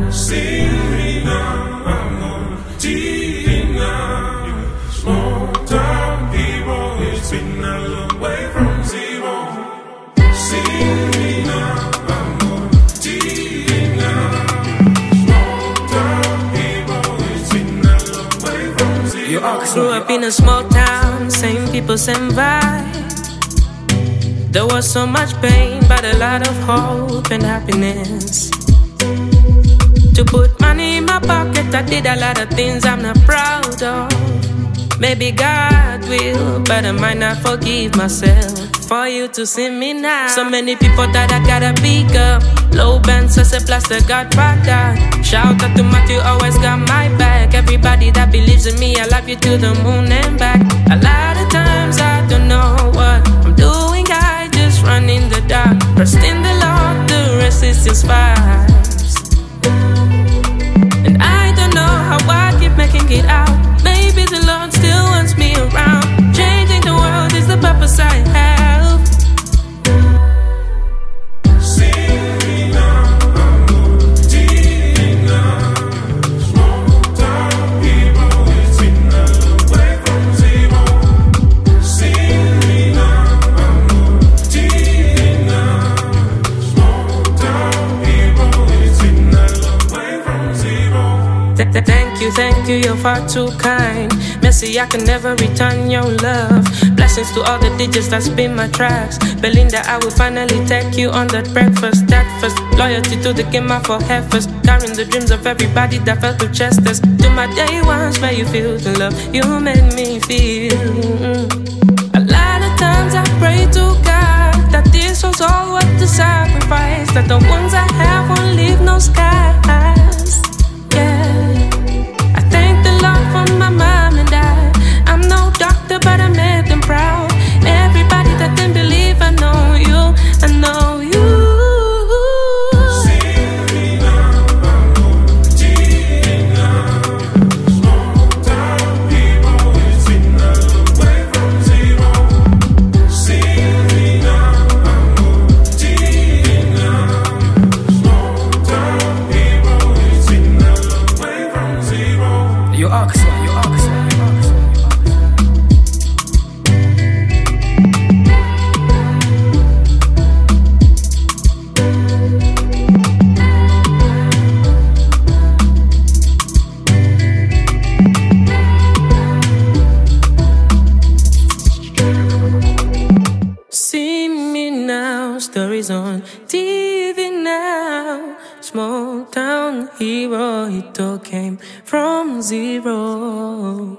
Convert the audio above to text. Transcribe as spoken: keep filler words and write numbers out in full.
See me now, I'm on T V now. Small town hero, it's been a long way from zero. See me now, I'm on T V now. Small town hero, it's been a long way from zero. You all grew up in a small town, same people, same vibe. There was so much pain, but a lot of hope and happiness. To put money in my pocket, I did a lot of things I'm not proud of. Maybe God will, but I might not forgive myself for you to see me now. So many people that I gotta pick up. Low band, Sussy plus the Godfather. Shout out to Matthew, always got my back. Everybody that believes in me, I love you to the moon and back. A lot of times I don't know what I'm doing, I just run in the dark. Trust in the Lord, the rest is just vibes. And I don't know how I keep making it out. Maybe the Lord still wants me around. Changing the world is the purpose I have. See me now, I'm on T V now. Small town hero, it's been a long way from zero. See me now, I'm on T V now. Small town hero, it's been a long way from zero. Thank you, thank you, you're far too kind. Messi, I can never return your love. Blessings to all the D Js that spin my tracks. Belinda, I will finally take you on that breakfast. That first, loyalty to the game, I for heifers. Carrying the dreams of everybody that felt the chesters. To my day ones where you feel the love you made me feel. Mm-hmm. A lot of times I pray to God that this was all worth the sacrifice. That the ones I have won't leave no skies. My mom and I, I'm no doctor, but I made them proud. Everybody that didn't believe, I know you, I know you. See me now, I'm on T V now. Small town hero, it's been a long way from zero. See me now, I'm on T V now. Small town hero, it's been a long way from zero. You ask. See me now, stories on T V now. Small town hero, it all came from zero.